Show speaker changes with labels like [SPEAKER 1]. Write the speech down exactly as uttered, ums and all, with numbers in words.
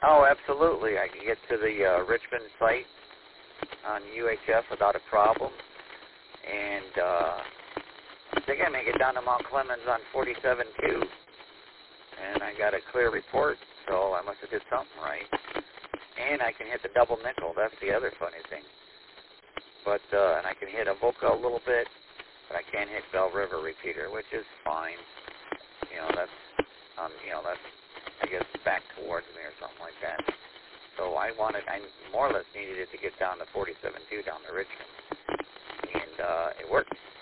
[SPEAKER 1] Oh, absolutely. I can get to the uh, Richmond site on U H F without a problem. And uh, I think I make it down to Mount Clemens on forty-seven two. And I got a clear report, so I must have did something right. And I can hit the double nickel. That's the other funny thing. But uh, and I can hit Avoca a little bit, but I can't hit Bell River repeater, which is fine. You know, that's um, you know, that's I guess back towards me or something like that. So I wanted, I more or less needed it to get down to forty-seven two down to Richmond, and uh, it worked.